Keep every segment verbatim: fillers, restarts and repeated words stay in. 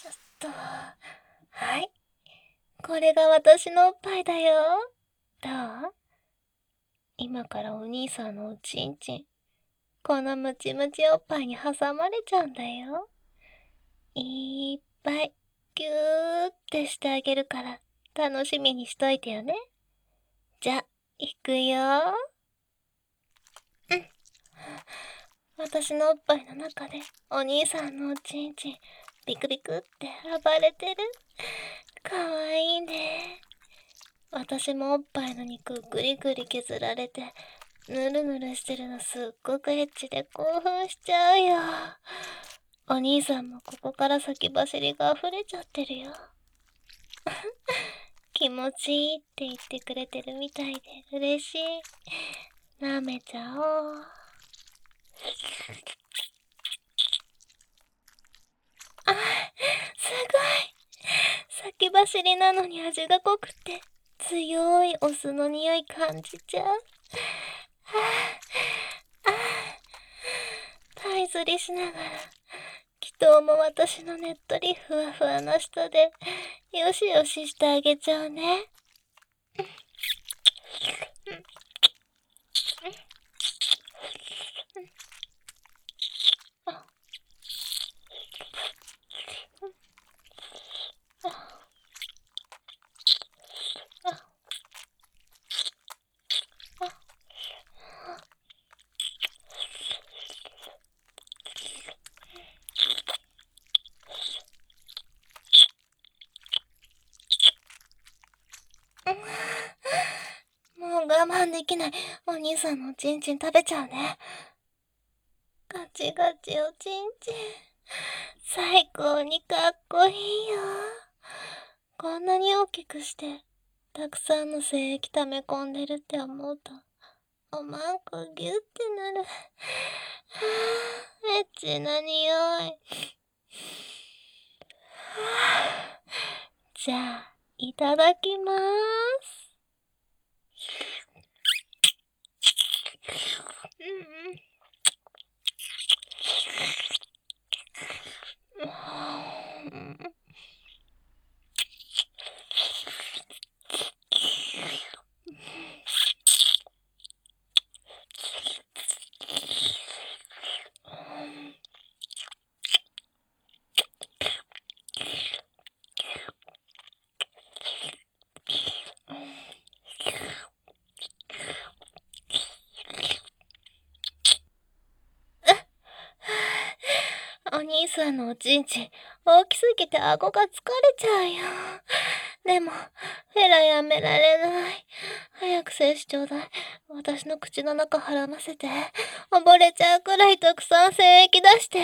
ちょっと、はい。これが私のおっぱいだよ。どう？今からお兄さんのおちんちん、このムチムチおっぱいに挟まれちゃうんだよ。いっぱい、ぎゅーってしてあげるから、楽しみにしといてよね。じゃ、いくよ。うん。私のおっぱいの中で、お兄さんのおちんちん、ビクビクって暴れてる。かわいいね。私もおっぱいの肉グリグリ削られて、ぬるぬるしてるのすっごくエッチで興奮しちゃうよ。お兄さんもここから先走りが溢れちゃってるよ。気持ちいいって言ってくれてるみたいで嬉しい。舐めちゃおう。あ、すごい。先走りなのに味が濃くて、強いお酢の匂い感じちゃう。はあ、ああ、タイ釣りしながら、祈祷も私のねっとりふわふわの下で、よしよししてあげちゃうね。もう我慢できない。お兄さんのおちんちん食べちゃうね。ガチガチおちんちん。最高にかっこいいよ。こんなに大きくして、たくさんの精液溜め込んでるって思うと、おまんこギュってなる。はぁ、エッチな匂い。じゃあ、いただきまーす。うんうん。お兄さんのおちんちん、大きすぎて顎が疲れちゃうよ。でも、フェラやめられない。早く精子ちょうだい。私の口の中はらませて。溺れちゃうくらいたくさん精液出して。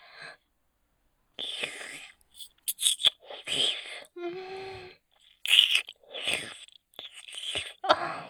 うーん。あ、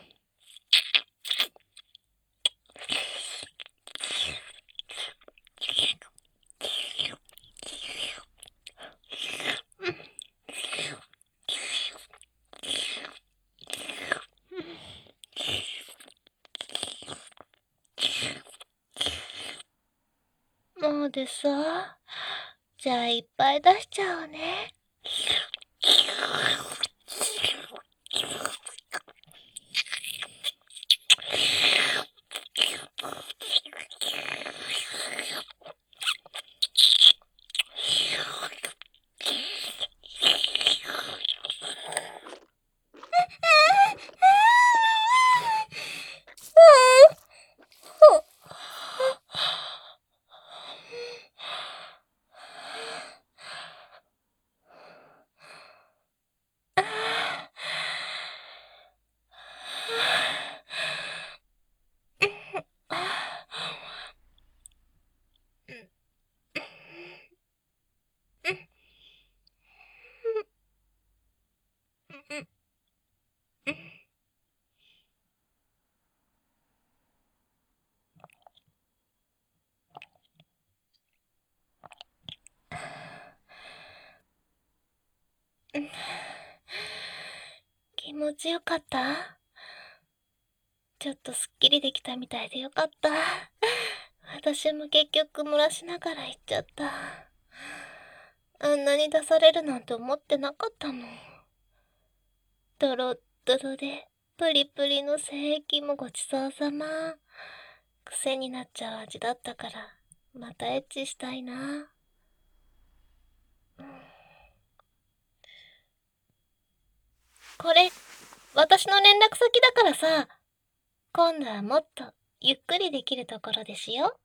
もうでさ。じゃあいっぱい出しちゃおうね。気持ちよかった？ちょっとすっきりできたみたいでよかった。私も結局漏らしながら行っちゃった。 あんなに出されるなんて思ってなかったの。ドロッドロで、プリプリの精液もごちそうさま。癖になっちゃう味だったから、またエッチしたいな。これ、私の連絡先だからさ、今度はもっとゆっくりできるところでしよう。